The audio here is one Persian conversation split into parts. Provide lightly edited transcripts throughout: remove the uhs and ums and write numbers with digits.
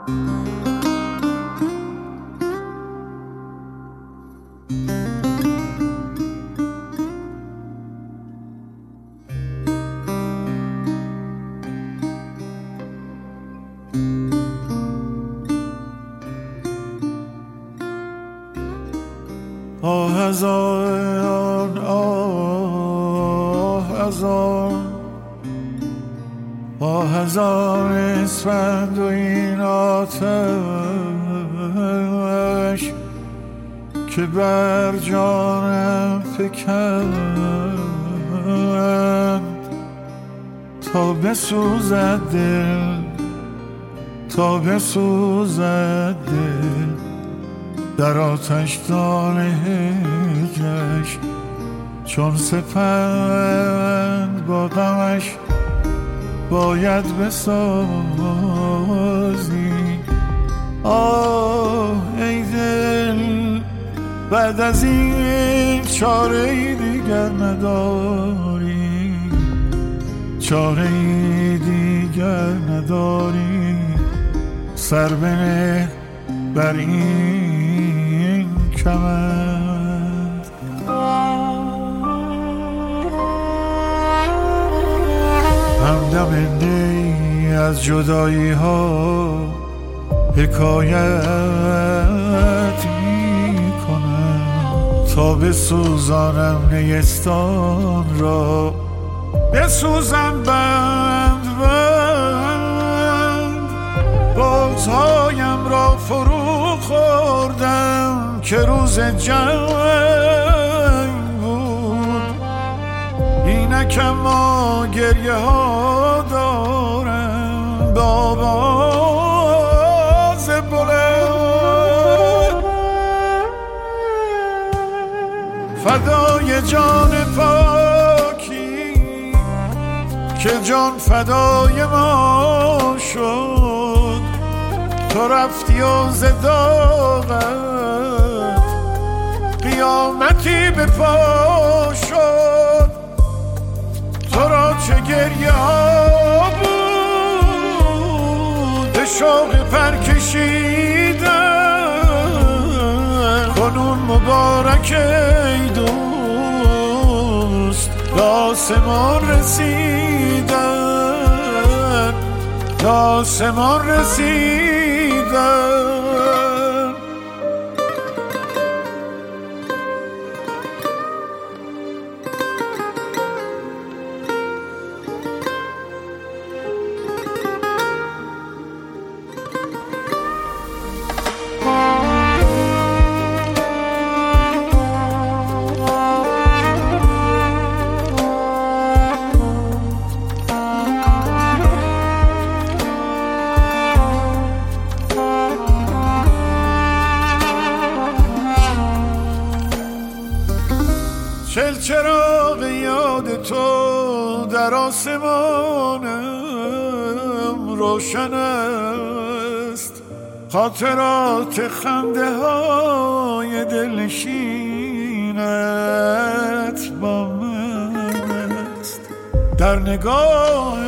آه از آن آه از آن اسفند و این آتش که بر جانم فکند تا بسوزد دل، تا بسوزد دل در آتشدان هجرش، چون سپند با غمش باید بسازی. آه ای دل بعد از این چاره ای دیگر نداری، چاره ای دیگر نداری. سر بنه بر این کمند. همدم نی از جدایی ها حکایت می کنم تا بسوزانم نیستان را، بسوزم بند بند. بازهایم را فرو خوردم که روز جنگ بود، اینک اما گریه ها دارم با آواز بلند. فدای جان پاکی که جان فدای ما شد، تو رفتی و ز داغت قیامتی به پا شد. تو را چه گریه ها بود به شوق پر کشیدن، کنون مبارک ای دوست به آسمان رسیدن، به آسمان رسیدن. چل چراغ یاد تو در آسمانم روشن است، خاطرات خنده های دلنشینت با من است. در نگاه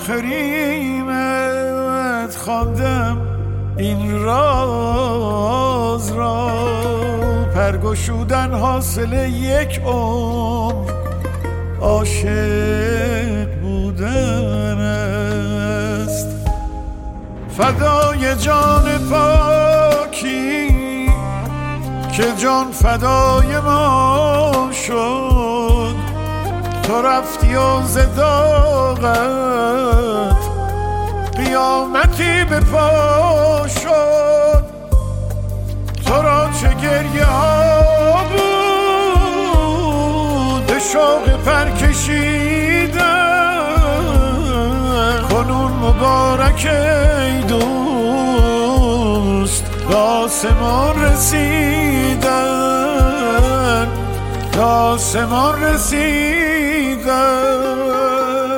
آخریمت خواندم این راز را، پرگشودن حاصل یک عمر عاشق بودن است. فدای جان پاکی که جان فدای ما شد، تو رفتی و ز داغت قیامتی به پا شد. تو را چه گریه ها بود به شوق پر کشیدن، کنون مبارک ای دوست به آسمان رسیدن، به آسمان رسیدن.